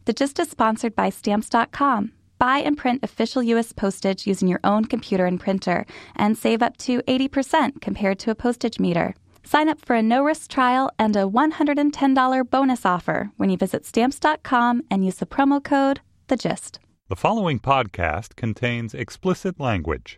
The Gist is sponsored by Stamps.com. Buy and print official U.S. postage using your own computer and printer and save up to 80% compared to a postage meter. Sign up for a no-risk trial and a $110 bonus offer when you visit Stamps.com and use the promo code THEGIST. The following podcast contains explicit language.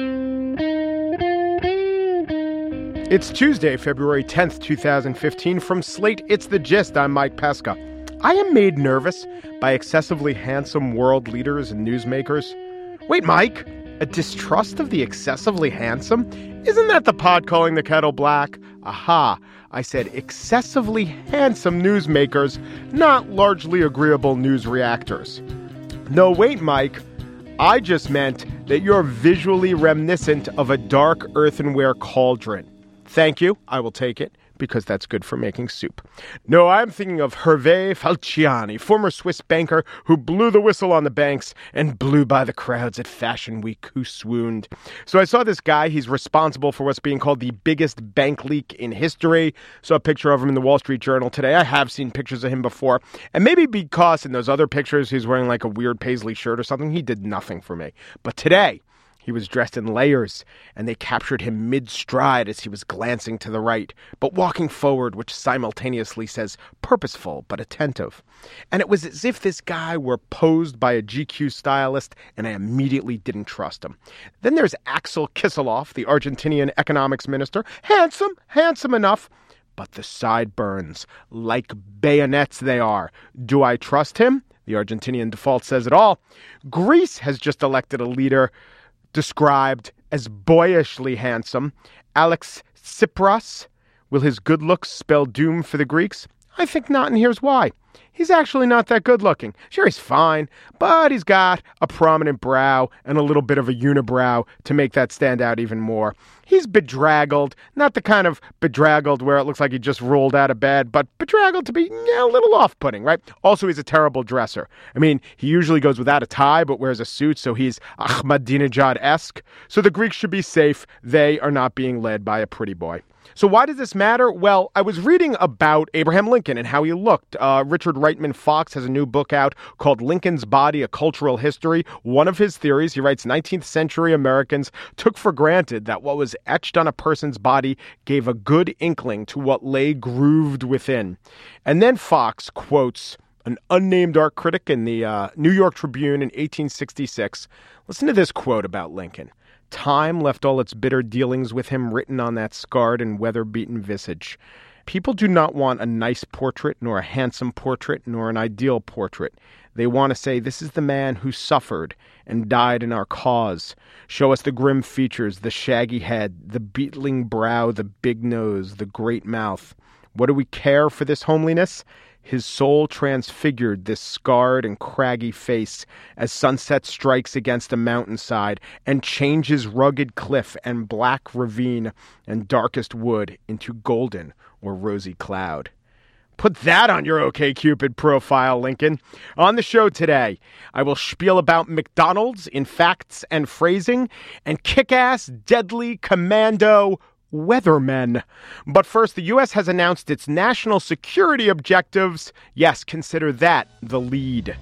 It's Tuesday, February 10th, 2015. From Slate, it's The Gist. I'm Mike Pesca. I am made nervous by excessively handsome world leaders and newsmakers. Wait, Mike, a distrust of the excessively handsome? Isn't that the pot calling the kettle black? Aha, I said excessively handsome newsmakers, not largely agreeable news reactors. No, wait, Mike, I just meant that you're visually reminiscent of a dark earthenware cauldron. Thank you, I will take it, because that's good for making soup. No, I'm thinking of Hervé Falciani, former Swiss banker who blew the whistle on the banks and blew by the crowds at Fashion Week who swooned. So I saw this guy. He's responsible for what's being called the biggest bank leak in history. Saw a picture of him in the Wall Street Journal today. I have seen pictures of him before. And maybe because in those other pictures he's wearing like a weird paisley shirt or something, he did nothing for me. But today, he was dressed in layers, and they captured him mid-stride as he was glancing to the right, but walking forward, which simultaneously says purposeful but attentive. And it was as if this guy were posed by a GQ stylist, and I immediately didn't trust him. Then there's Axel Kicillof, the Argentinian economics minister. Handsome enough, but the sideburns, like bayonets they are. Do I trust him? The Argentinian default says it all. Greece has just elected a leader described as boyishly handsome. Alex Tsipras. Will his good looks spell doom for the Greeks? I think not, and here's why. He's actually not that good looking. Sure, he's fine, but he's got a prominent brow and a little bit of a unibrow to make that stand out even more. He's bedraggled, not the kind of bedraggled where it looks like he just rolled out of bed, but bedraggled to be a little off-putting, right? Also, he's a terrible dresser. I mean, he usually goes without a tie, but wears a suit, so he's Ahmadinejad-esque. So the Greeks should be safe. They are not being led by a pretty boy. So why does this matter? Well, I was reading about Abraham Lincoln and how he looked. Richard Reitman Fox has a new book out called Lincoln's Body, A Cultural History. One of his theories, he writes, 19th century Americans took for granted that what was etched on a person's body gave a good inkling to what lay grooved within. And then Fox quotes an unnamed art critic in the New York Tribune in 1866. Listen to this quote about Lincoln. Time left all its bitter dealings with him written on that scarred and weather-beaten visage. People do not want a nice portrait, nor a handsome portrait, nor an ideal portrait. They want to say, this is the man who suffered and died in our cause. Show us the grim features, the shaggy head, the beetling brow, the big nose, the great mouth. What do we care for this homeliness? His soul transfigured this scarred and craggy face as sunset strikes against a mountainside and changes rugged cliff and black ravine and darkest wood into golden or rosy cloud. Put that on your OkCupid profile, Lincoln. On the show today, I will spiel about McDonald's in facts and phrasing and kick-ass, deadly, commando weathermen. But first, the U.S. has announced its national security objectives. Yes, consider that the lead.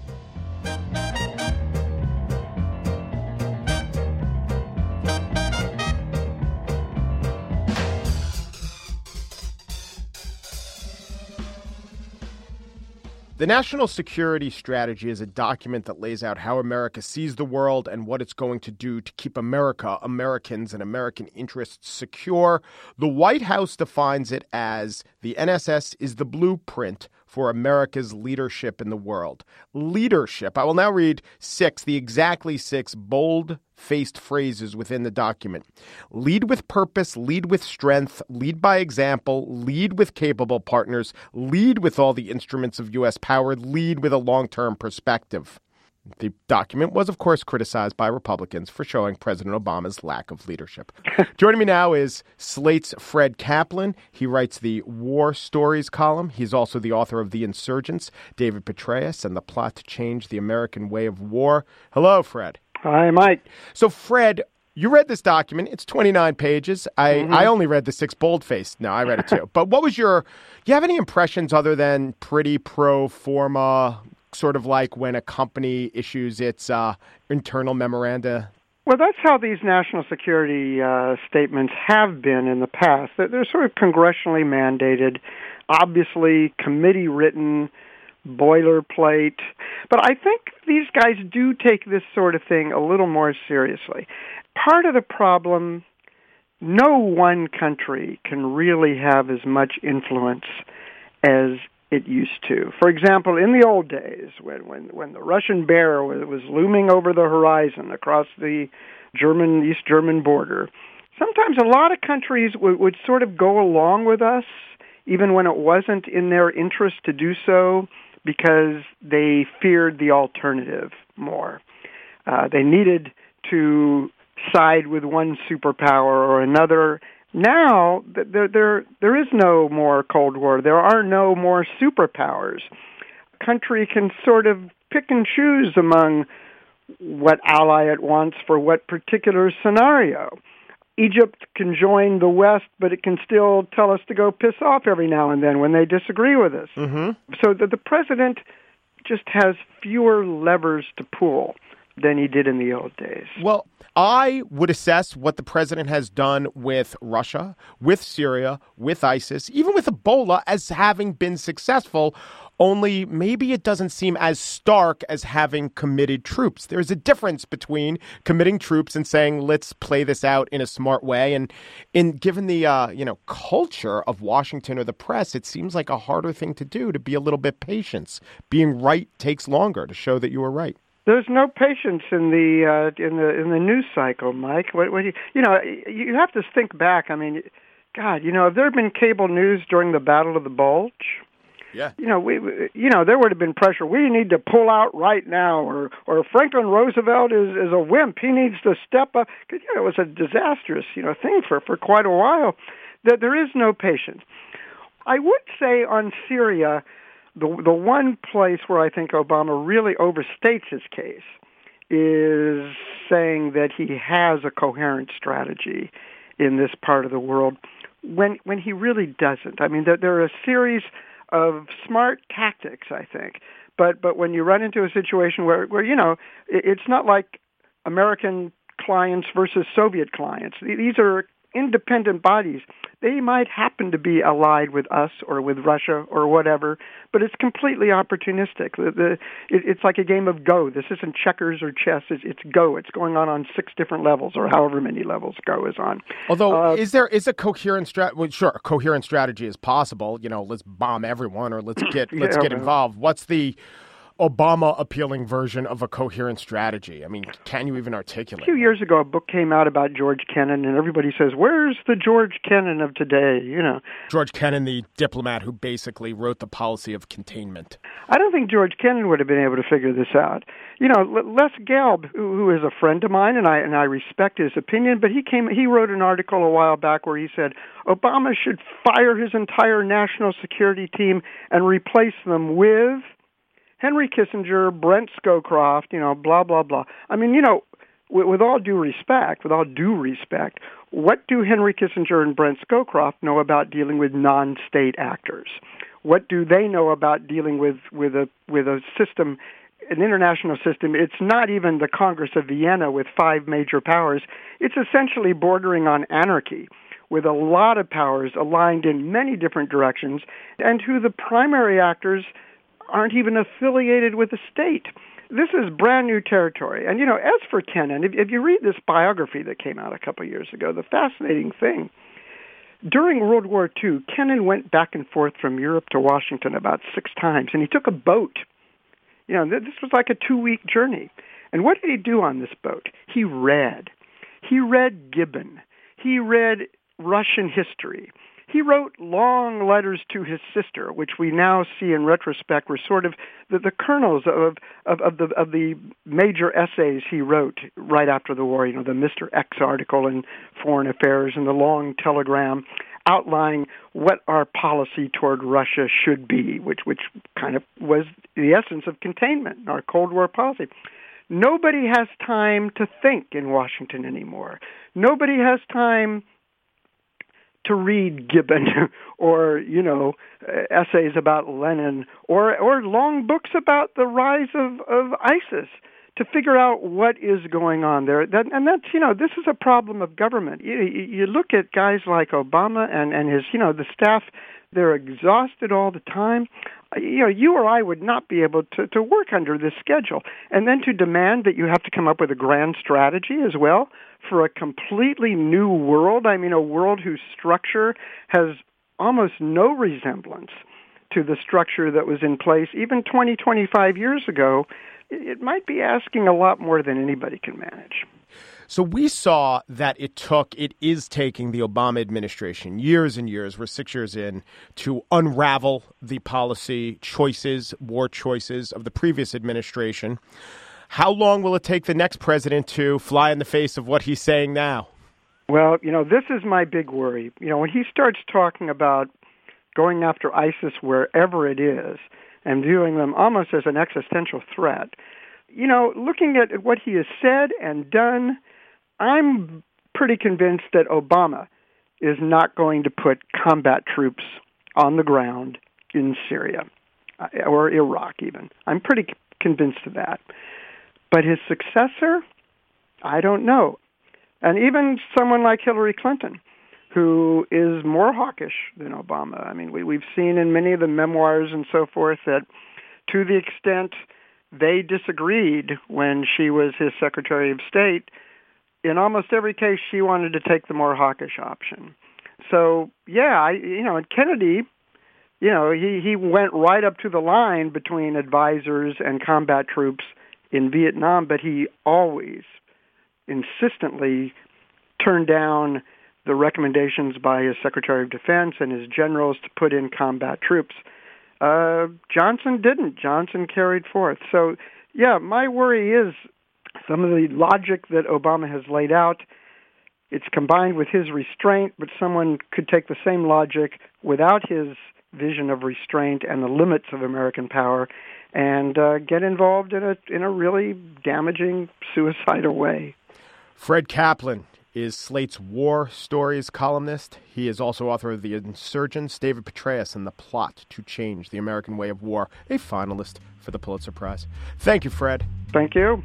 The National Security Strategy is a document that lays out how America sees the world and what it's going to do to keep America, Americans, and American interests secure. The White House defines it as the NSS is the blueprint for America's leadership in the world. Leadership. I will now read the exactly six bold-faced phrases within the document. Lead with purpose, lead with strength, lead by example, lead with capable partners, lead with all the instruments of U.S. power, lead with a long-term perspective. The document was, of course, criticized by Republicans for showing President Obama's lack of leadership. Joining me now is Slate's Fred Kaplan. He writes the War Stories column. He's also the author of The Insurgents, David Petraeus, and The Plot to Change the American Way of War. Hello, Fred. Hi, Mike. So, Fred, you read this document. It's 29 pages. I only read the six boldface. No, I read it too. But what was you have any impressions other than pretty pro forma, sort of like when a company issues its internal memoranda? Well, that's how these national security statements have been in the past. They're sort of congressionally mandated, obviously committee-written, boilerplate. But I think these guys do take this sort of thing a little more seriously. Part of the problem, no one country can really have as much influence as it used to. For example, in the old days, when the Russian bear was looming over the horizon across the East German border, sometimes a lot of countries would sort of go along with us, even when it wasn't in their interest to do so, because they feared the alternative more. They needed to side with one superpower or another. Now, there is no more Cold War. There are no more superpowers. A country can sort of pick and choose among what ally it wants for what particular scenario. Egypt can join the West, but it can still tell us to go piss off every now and then when they disagree with us. Mm-hmm. So the president just has fewer levers to pull than he did in the old days. Well, I would assess what the president has done with Russia, with Syria, with ISIS, even with Ebola as having been successful, only maybe it doesn't seem as stark as having committed troops. There's a difference between committing troops and saying, let's play this out in a smart way. And given the culture of Washington or the press, it seems like a harder thing to do, to be a little bit patient. Being right takes longer to show that you were right. There's no patience in the news cycle, Mike. You have to think back. I mean, God, have there been cable news during the Battle of the Bulge? Yeah. There would have been pressure. We need to pull out right now, or Franklin Roosevelt is a wimp. He needs to step up. Because it was a disastrous thing for quite a while. That there is no patience. I would say on Syria, the one place where I think Obama really overstates his case is saying that he has a coherent strategy in this part of the world when he really doesn't. I mean, there are a series of smart tactics, I think, but when you run into a situation where it's not like American clients versus Soviet clients. These are independent bodies. They might happen to be allied with us or with Russia or whatever, but it's completely opportunistic. It's like a game of Go. This isn't checkers or chess. It's Go. It's going on 6 different levels or however many levels Go is on. Although, is a coherent strategy? Well, sure, a coherent strategy is possible. Let's bomb everyone or let's get involved. What's the Obama appealing version of a coherent strategy? I mean, can you even articulate? A few years ago, a book came out about George Kennan, and everybody says, where's the George Kennan of today? George Kennan, the diplomat who basically wrote the policy of containment. I don't think George Kennan would have been able to figure this out. Les Gelb, who is a friend of mine, and I respect his opinion, but he wrote an article a while back where he said Obama should fire his entire national security team and replace them with Henry Kissinger, Brent Scowcroft, blah, blah, blah. I mean, with all due respect, what do Henry Kissinger and Brent Scowcroft know about dealing with non-state actors? What do they know about dealing with a system, an international system? It's not even the Congress of Vienna with 5 major powers. It's essentially bordering on anarchy, with a lot of powers aligned in many different directions, and who the primary actors aren't even affiliated with the state. This is brand new territory. And, as for Kennan, if you read this biography that came out a couple of years ago, the fascinating thing, during World War II, Kennan went back and forth from Europe to Washington about 6 times, and he took a boat. This was like a 2-week journey. And what did he do on this boat? He read. He read Gibbon. He read Russian history. He wrote long letters to his sister, which we now see in retrospect were sort of the kernels of the major essays he wrote right after the war. The Mr. X article in Foreign Affairs and the long telegram outlining what our policy toward Russia should be, which kind of was the essence of containment, our Cold War policy. Nobody has time to think in Washington anymore. Nobody has time to read Gibbon or, essays about Lenin or long books about the rise of ISIS to figure out what is going on there. This is a problem of government. You look at guys like Obama and his, the staff, they're exhausted all the time. You or I would not be able to work under this schedule. And then to demand that you have to come up with a grand strategy as well for a completely new world, a world whose structure has almost no resemblance to the structure that was in place even 20, 25 years ago, it might be asking a lot more than anybody can manage. So we saw that it is taking the Obama administration years and years, we're 6 years in, to unravel the policy choices, war choices of the previous administration. How long will it take the next president to fly in the face of what he's saying now? Well, this is my big worry. When he starts talking about going after ISIS wherever it is and viewing them almost as an existential threat, looking at what he has said and done, I'm pretty convinced that Obama is not going to put combat troops on the ground in Syria or Iraq even. I'm pretty convinced of that. But his successor, I don't know. And even someone like Hillary Clinton, who is more hawkish than Obama. We've seen in many of the memoirs and so forth that to the extent they disagreed when she was his Secretary of State, in almost every case, she wanted to take the more hawkish option. So, and Kennedy, he went right up to the line between advisors and combat troops in Vietnam, but he always insistently turned down the recommendations by his Secretary of Defense and his generals to put in combat troops. Johnson didn't. Johnson carried forth. So, my worry is some of the logic that Obama has laid out, it's combined with his restraint, but someone could take the same logic without his vision of restraint and the limits of American power and get involved in a really damaging, suicidal way. Fred Kaplan is Slate's War Stories columnist. He is also author of The Insurgents, David Petraeus, and The Plot to Change the American Way of War, a finalist for the Pulitzer Prize. Thank you, Fred. Thank you.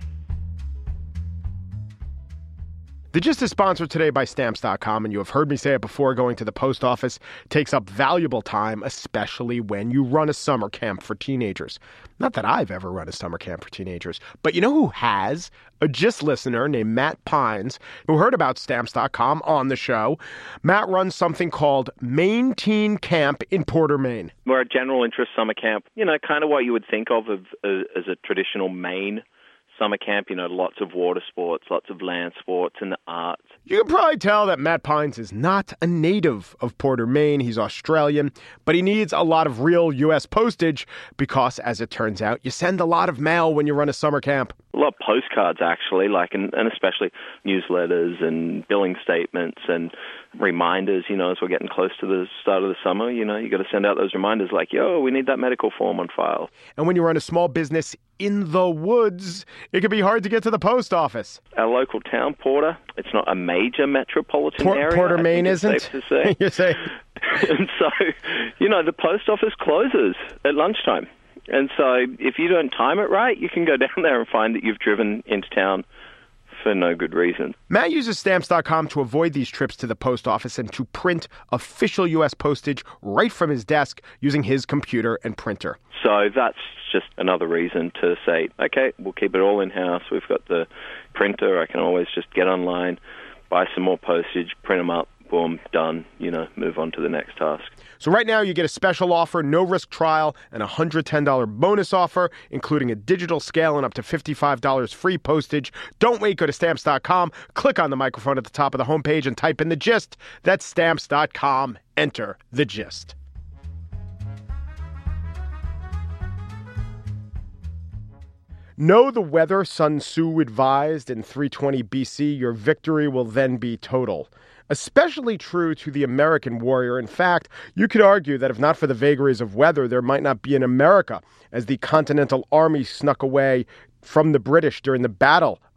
The Gist is sponsored today by Stamps.com, and you have heard me say it before, going to the post office takes up valuable time, especially when you run a summer camp for teenagers. Not that I've ever run a summer camp for teenagers, but you know who has? A Gist listener named Matt Pines, who heard about Stamps.com on the show. Matt runs something called Maine Teen Camp in Porter, Maine. We're a general interest summer camp, kind of what you would think of as a traditional Maine summer camp, lots of water sports, lots of land sports and the arts. You can probably tell that Matt Pines is not a native of Porter, Maine. He's Australian, but he needs a lot of real U.S. postage because, as it turns out, you send a lot of mail when you run a summer camp. A lot of postcards, actually, and especially newsletters and billing statements and reminders, as we're getting close to the start of the summer, you got to send out those reminders like, we need that medical form on file. And when you run a small business in the woods, it can be hard to get to the post office. Our local town, Porter, it's not a major metropolitan area. Porter, Maine isn't? Safe to say. You say. And so, the post office closes at lunchtime. And so if you don't time it right, you can go down there and find that you've driven into town for no good reason. Matt uses Stamps.com to avoid these trips to the post office and to print official U.S. postage right from his desk using his computer and printer. So that's just another reason to say, okay, we'll keep it all in-house. We've got the printer. I can always just get online, buy some more postage, print them up, boom, done, move on to the next task. So right now you get a special offer, no risk trial, and a $110 bonus offer, including a digital scale and up to $55 free postage. Don't wait, go to Stamps.com, click on the microphone at the top of the homepage and type in the gist. That's Stamps.com. Enter the gist. Know the weather, Sun Tzu advised in 320 BC. Your victory will then be total. Especially true to the American warrior. In fact, you could argue that if not for the vagaries of weather, there might not be an America, as the Continental Army snuck away from the British during the Battle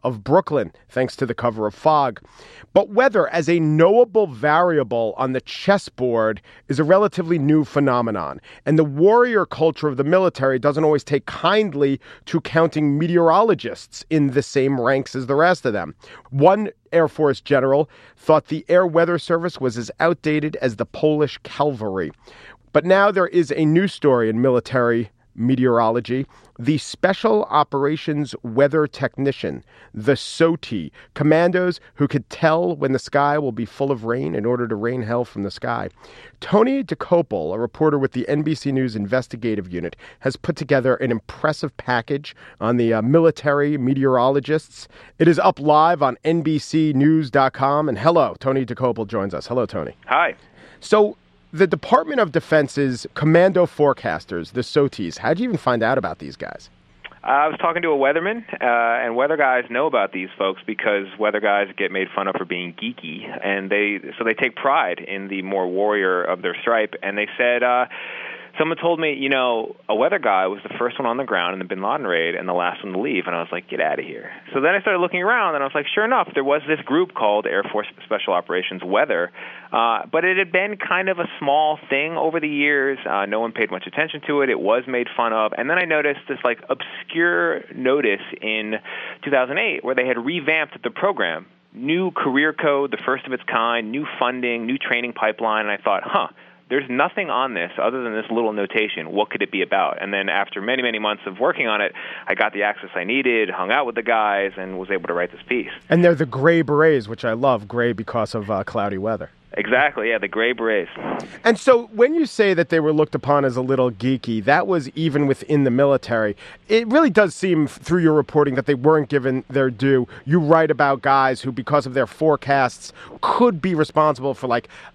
of Brooklyn, thanks to the cover of Fog. But weather as a knowable variable on the chessboard is a relatively new phenomenon. And the warrior culture of the military doesn't always take kindly to counting meteorologists in the same ranks as the rest of them. One Air Force general thought the Air Weather Service was as outdated as the Polish cavalry. But now there is a new story in military meteorology. The Special Operations Weather Technician, the SOT, commandos who could tell when the sky will be full of rain in order to rain hell from the sky. Tony Dokoupil, a reporter with the NBC News investigative unit, has put together an impressive package on the military meteorologists. It is up live on NBCnews.com. And hello, Tony Dokoupil joins us. Hello, Tony. Hi. So, the Department of Defense's commando forecasters, the SOTs, how'd you even find out about these guys? I was talking to a weatherman, and weather guys know about these folks because weather guys get made fun of for being geeky, and they take pride in the more warrior of their stripe. And they said, someone told me, a weather guy was the first one on the ground in the Bin Laden raid and the last one to leave. And I was like, get out of here. So then I started looking around, and I was like, sure enough, there was this group called Air Force Special Operations Weather. But it had been kind of a small thing over the years. No one paid much attention to it. It was made fun of. And then I noticed this obscure notice in 2008 where they had revamped the program. New career code, the first of its kind, new funding, new training pipeline. And I thought, there's nothing on this other than this little notation. What could it be about? And then after many, many months of working on it, I got the access I needed, hung out with the guys, and was able to write this piece. And they're the gray berets, which I love, gray because of cloudy weather. Exactly, yeah, the gray berets. And so when you say that they were looked upon as a little geeky, that was even within the military. It really does seem through your reporting that they weren't given their due. You write about guys who, because of their forecasts, could be responsible for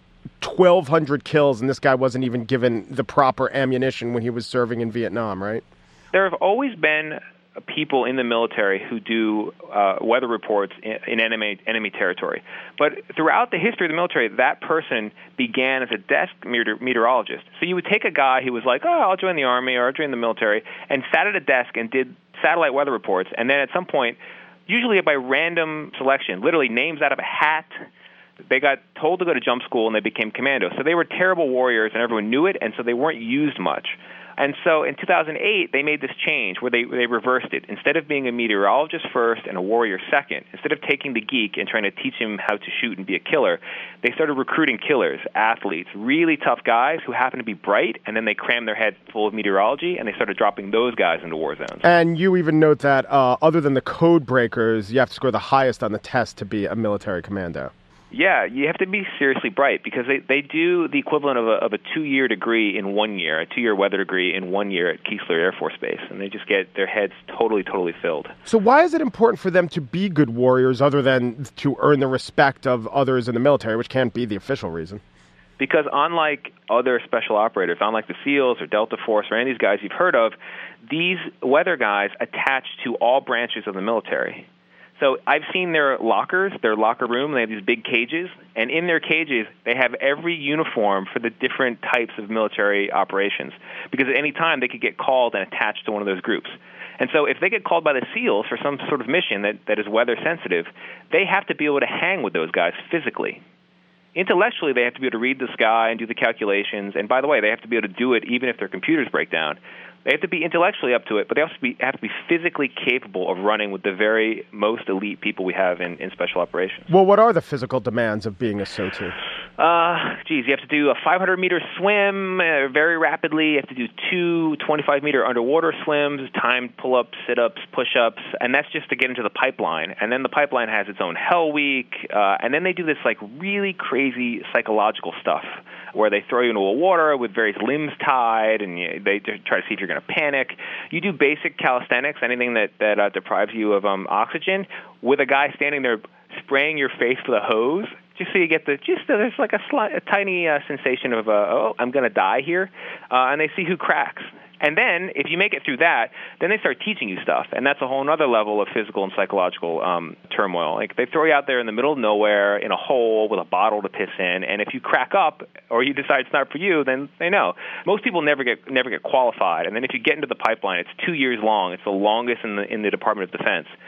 1,200 kills, and this guy wasn't even given the proper ammunition when he was serving in Vietnam, right? There have always been people in the military who do weather reports in enemy territory. But throughout the history of the military, that person began as a desk meteorologist. So you would take a guy who was like, I'll join the Army or I'll join the military, and sat at a desk and did satellite weather reports. And then at some point, usually by random selection, literally names out of a hat, they got told to go to jump school and they became commandos. So they were terrible warriors and everyone knew it, and so they weren't used much. And so in 2008, they made this change where they reversed it. Instead of being a meteorologist first and a warrior second, instead of taking the geek and trying to teach him how to shoot and be a killer, they started recruiting killers, athletes, really tough guys who happen to be bright, and then they crammed their head full of meteorology, and they started dropping those guys into war zones. And you even note that other than the code breakers, you have to score the highest on the test to be a military commando. Yeah, you have to be seriously bright because they do the equivalent of a 2-year degree in 1 year, a 2-year weather degree in 1 year at Keesler Air Force Base, and they just get their heads totally filled. So why is it important for them to be good warriors other than to earn the respect of others in the military, which can't be the official reason? Because unlike other special operators, unlike the SEALs or Delta Force or any of these guys you've heard of, these weather guys attach to all branches of the military. So I've seen their lockers, their locker room. They have these big cages, and in their cages, they have every uniform for the different types of military operations. Because at any time, they could get called and attached to one of those groups. And so if they get called by the SEALs for some sort of mission that is weather sensitive, they have to be able to hang with those guys physically. Intellectually, they have to be able to read the sky and do the calculations. And by the way, they have to be able to do it even if their computers break down. They have to be intellectually up to it, but they also have to be physically capable of running with the very most elite people we have in special operations. Well, what are the physical demands of being a SOT? You have to do a 500-meter swim very rapidly. You have to do 2 25-meter underwater swims, timed pull-ups, sit-ups, push-ups, and that's just to get into the pipeline. And then the pipeline has its own hell week, and then they do this really crazy psychological stuff where they throw you into a water with various limbs tied, and they try to see if you're going to panic. You do basic calisthenics, anything that deprives you of oxygen, with a guy standing there spraying your face with a hose, just so you get there's a tiny sensation of, I'm going to die here, and they see who cracks. And then, if you make it through that, then they start teaching you stuff, and that's a whole other level of physical and psychological turmoil. Like, they throw you out there in the middle of nowhere in a hole with a bottle to piss in, and if you crack up or you decide it's not for you, then they know. Most people never get qualified, and then if you get into the pipeline, it's 2 years long. It's the longest in the Department of Defense.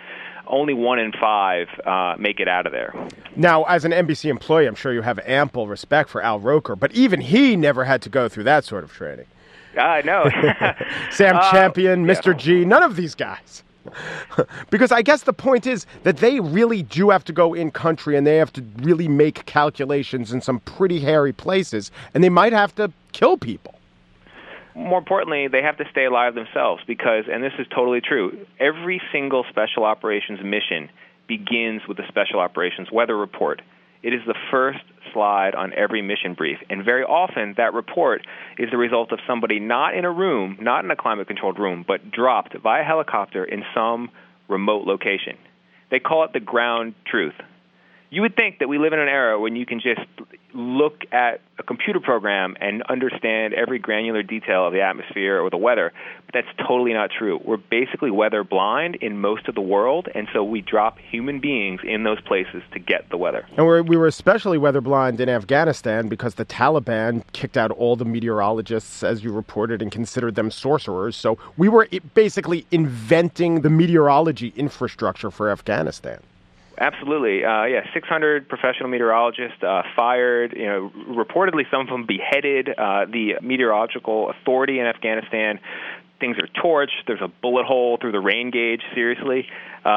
only 1 in 5 make it out of there. Now, as an NBC employee, I'm sure you have ample respect for Al Roker, but even he never had to go through that sort of training. No. Sam Champion, Mr. G, none of these guys. Because I guess the point is that they really do have to go in country and they have to really make calculations in some pretty hairy places, and they might have to kill people. More importantly, they have to stay alive themselves because, and this is totally true, every single special operations mission begins with a special operations weather report. It is the first slide on every mission brief, and very often that report is the result of somebody not in a room, not in a climate-controlled room, but dropped via helicopter in some remote location. They call it the ground truth. You would think that we live in an era when you can just look at a computer program and understand every granular detail of the atmosphere or the weather, but that's totally not true. We're basically weather blind in most of the world, and so we drop human beings in those places to get the weather. And we were especially weather blind in Afghanistan because the Taliban kicked out all the meteorologists, as you reported, and considered them sorcerers. So we were basically inventing the meteorology infrastructure for Afghanistan. Absolutely. 600 professional meteorologists fired, reportedly some of them beheaded. The meteorological authority in Afghanistan, things are torched. There's a bullet hole through the rain gauge, seriously.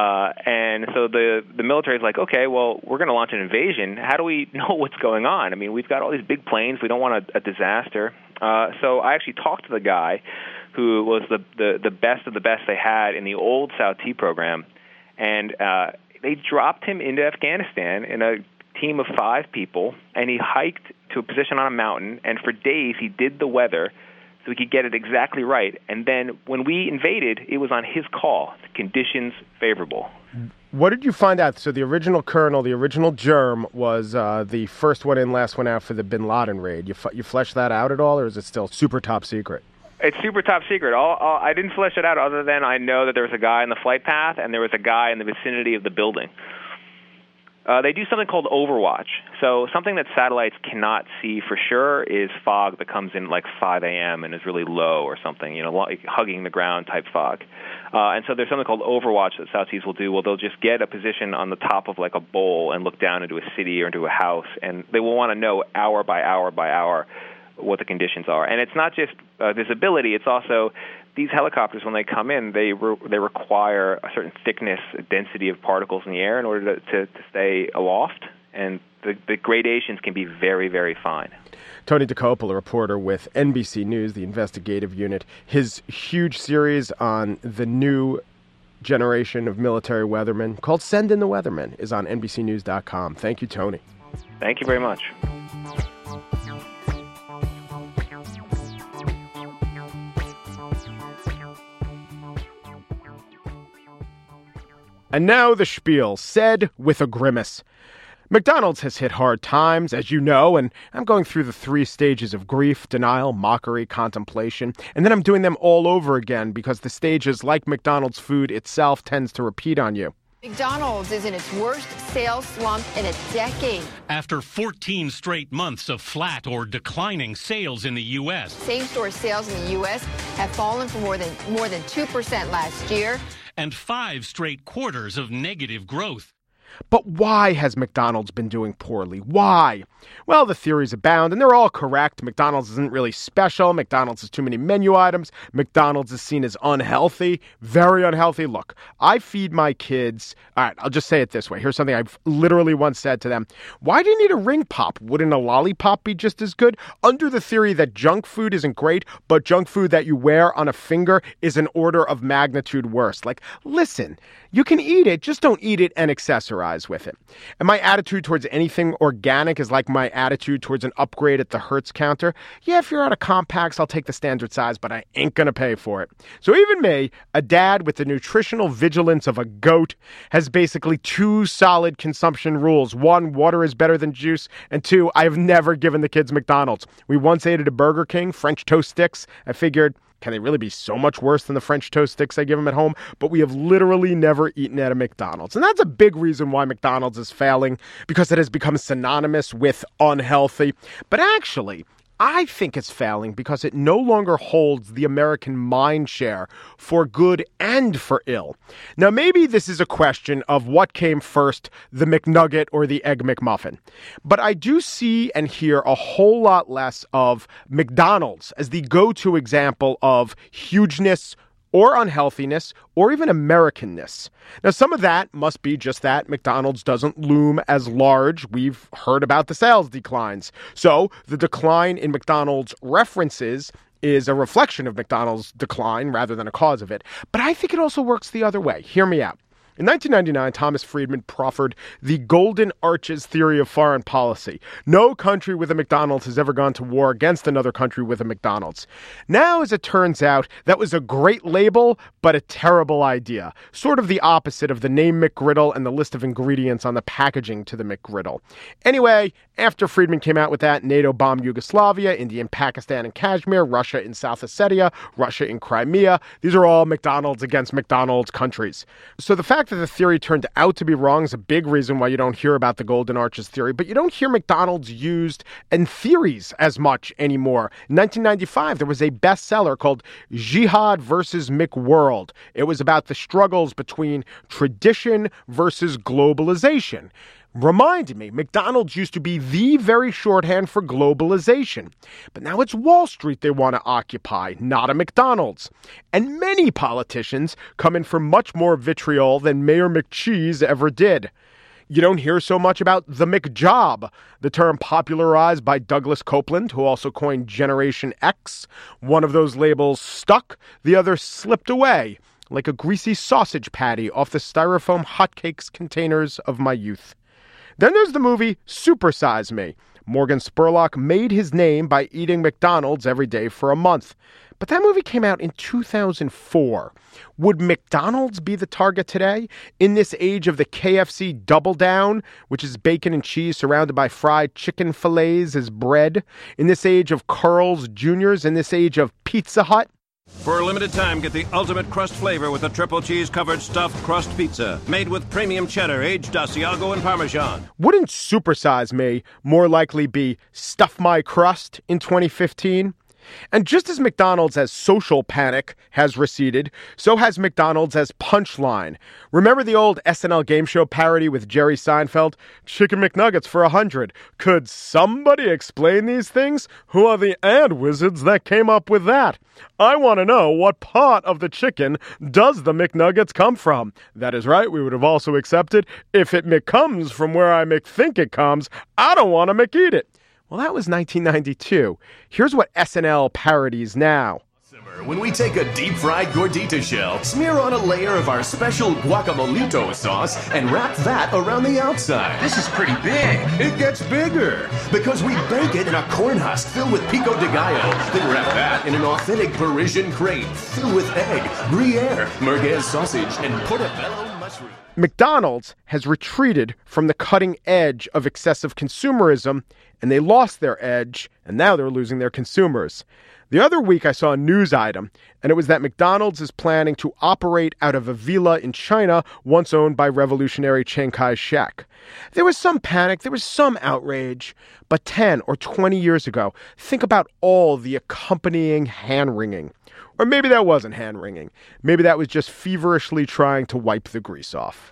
And so the military is like, okay, well, we're going to launch an invasion. How do we know what's going on? I mean, we've got all these big planes. We don't want a disaster. So I actually talked to the guy who was the best of the best they had in the old South T program, and they dropped him into Afghanistan in a team of 5 people, and he hiked to a position on a mountain, and for days he did the weather so he could get it exactly right. And then when we invaded, it was on his call, conditions favorable. What did you find out? So the original colonel, the original germ, was the first one in, last one out for the bin Laden raid. You fleshed that out at all, or is it still super top secret? It's super top secret. I didn't flesh it out other than I know that there was a guy in the flight path and there was a guy in the vicinity of the building. They do something called overwatch. So something that satellites cannot see for sure is fog that comes in like 5 a.m. and is really low or something, like hugging the ground type fog. And so there's something called overwatch that South Seas will do. Well, they'll just get a position on the top of like a bowl and look down into a city or into a house, and they will want to know hour by hour by hour what the conditions are. And it's not just visibility, it's also these helicopters, when they come in, they require a certain thickness, density of particles in the air in order to stay aloft, and the gradations can be very, very fine. Tony Dokoupil, a reporter with NBC News, the investigative unit, his huge series on the new generation of military weathermen called Send in the Weathermen is on NBCnews.com. Thank you, Tony. Thank you very much. And now the spiel, said with a grimace. McDonald's has hit hard times, as you know, and I'm going through the 3 stages of grief, denial, mockery, contemplation, and then I'm doing them all over again because the stages, like McDonald's food itself, tends to repeat on you. McDonald's is in its worst sales slump in a decade. After 14 straight months of flat or declining sales in the U.S. Same-store sales in the U.S. have fallen for more than 2% last year. And 5 straight quarters of negative growth. But why has McDonald's been doing poorly? Why? Well, the theories abound, and they're all correct. McDonald's isn't really special. McDonald's has too many menu items. McDonald's is seen as unhealthy, very unhealthy. Look, I feed my kids. All right, I'll just say it this way. Here's something I've literally once said to them. Why do you need a ring pop? Wouldn't a lollipop be just as good? Under the theory that junk food isn't great, but junk food that you wear on a finger is an order of magnitude worse. Like, listen, you can eat it, just don't eat it and accessorize with it. And my attitude towards anything organic is like my attitude towards an upgrade at the Hertz counter. Yeah, if you're out of compacts, I'll take the standard size, but I ain't gonna pay for it. So even me, a dad with the nutritional vigilance of a goat, has basically 2 solid consumption rules. 1, water is better than juice. And 2, I have never given the kids McDonald's. We once ate at a Burger King, French toast sticks. I figured, can they really be so much worse than the French toast sticks I give them at home? But we have literally never eaten at a McDonald's. And that's a big reason why McDonald's is failing, because it has become synonymous with unhealthy. But actually, I think it's failing because it no longer holds the American mind share for good and for ill. Now, maybe this is a question of what came first, the McNugget or the Egg McMuffin. But I do see and hear a whole lot less of McDonald's as the go-to example of hugeness or unhealthiness, or even Americanness. Now, some of that must be just that McDonald's doesn't loom as large. We've heard about the sales declines. So the decline in McDonald's references is a reflection of McDonald's decline rather than a cause of it. But I think it also works the other way. Hear me out. In 1999, Thomas Friedman proffered the Golden Arches theory of foreign policy. No country with a McDonald's has ever gone to war against another country with a McDonald's. Now, as it turns out, that was a great label, but a terrible idea. Sort of the opposite of the name McGriddle and the list of ingredients on the packaging to the McGriddle. Anyway, after Friedman came out with that, NATO bombed Yugoslavia, India and Pakistan and Kashmir, Russia in South Ossetia, Russia in Crimea. These are all McDonald's against McDonald's countries. So the fact that the theory turned out to be wrong is a big reason why you don't hear about the Golden Arches theory, but you don't hear McDonald's used in theories as much anymore. In 1995, there was a bestseller called Jihad versus McWorld. It was about the struggles between tradition versus globalization. Reminded me, McDonald's used to be the very shorthand for globalization. But now it's Wall Street they want to occupy, not a McDonald's. And many politicians come in for much more vitriol than Mayor McCheese ever did. You don't hear so much about the McJob, the term popularized by Douglas Copeland, who also coined Generation X. One of those labels stuck, the other slipped away, like a greasy sausage patty off the styrofoam hotcakes containers of my youth. Then there's the movie Super Size Me. Morgan Spurlock made his name by eating McDonald's every day for a month. But that movie came out in 2004. Would McDonald's be the target today? In this age of the KFC Double Down, which is bacon and cheese surrounded by fried chicken fillets as bread? In this age of Carl's Jr.'s? In this age of Pizza Hut? For a limited time, get the ultimate crust flavor with the triple cheese covered stuffed crust pizza. Made with premium cheddar, aged Asiago and Parmesan. Wouldn't Super Size Me more likely be Stuff My Crust in 2015? And just as McDonald's as social panic has receded, so has McDonald's as punchline. Remember the old SNL game show parody with Jerry Seinfeld? Chicken McNuggets for $100. Could somebody explain these things? Who are the ad wizards that came up with that? I want to know what part of the chicken does the McNuggets come from? That is right, we would have also accepted if it McComes from where I McThink it comes, I don't want to McEat it. Well, that was 1992. Here's what SNL parodies now. When we take a deep-fried gordita shell, smear on a layer of our special guacamolito sauce, and wrap that around the outside. This is pretty big. It gets bigger, because we bake it in a corn husk filled with pico de gallo, then wrap that in an authentic Parisian crepe filled with egg, Gruyere, merguez sausage, and portobello mushroom. McDonald's has retreated from the cutting edge of excessive consumerism, and they lost their edge, and now they're losing their consumers. The other week, I saw a news item, and it was that McDonald's is planning to operate out of a villa in China once owned by revolutionary Chiang Kai-shek. There was some panic, there was some outrage, but 10 or 20 years ago, think about all the accompanying hand-wringing. Or maybe that wasn't hand-wringing. Maybe that was just feverishly trying to wipe the grease off.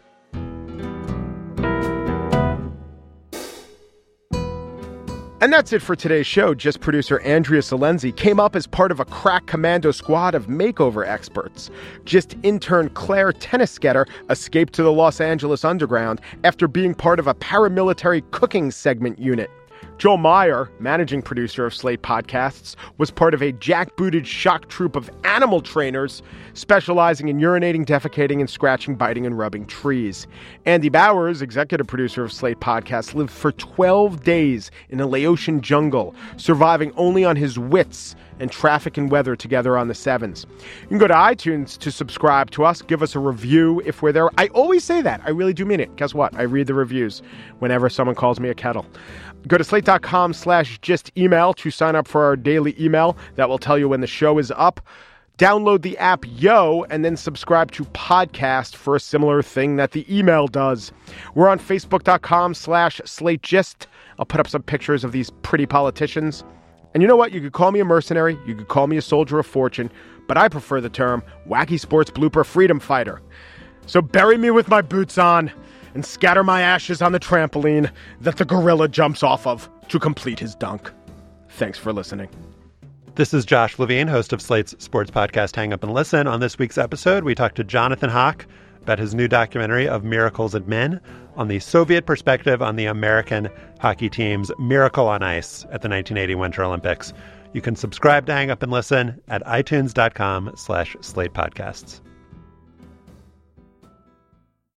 And that's it for today's show. Just producer Andrea Salenzi came up as part of a crack commando squad of makeover experts. Just intern Claire Tennisketter escaped to the Los Angeles underground after being part of a paramilitary cooking segment unit. Joel Meyer, managing producer of Slate Podcasts, was part of a jackbooted shock troop of animal trainers specializing in urinating, defecating, and scratching, biting, and rubbing trees. Andy Bowers, executive producer of Slate Podcasts, lived for 12 days in a Laotian jungle, surviving only on his wits and traffic and weather together on the sevens. You can go to iTunes to subscribe to us. Give us a review if we're there. I always say that. I really do mean it. Guess what? I read the reviews whenever someone calls me a kettle. Go to slate.com/just-email to sign up for our daily email. That will tell you when the show is up. Download the app Yo and then subscribe to Podcast for a similar thing that the email does. We're on Facebook.com/SlateGist. I'll put up some pictures of these pretty politicians. And you know what? You could call me a mercenary, you could call me a soldier of fortune, but I prefer the term wacky sports blooper freedom fighter. So bury me with my boots on and scatter my ashes on the trampoline that the gorilla jumps off of to complete his dunk. Thanks for listening. This is Josh Levine, host of Slate's sports podcast Hang Up and Listen. On this week's episode, we talked to Jonathan Haack about his new documentary of Miracles in Men on the Soviet perspective on the American hockey team's miracle on ice at the 1980 Winter Olympics. You can subscribe to Hang Up and Listen at itunes.com/Slate Podcasts.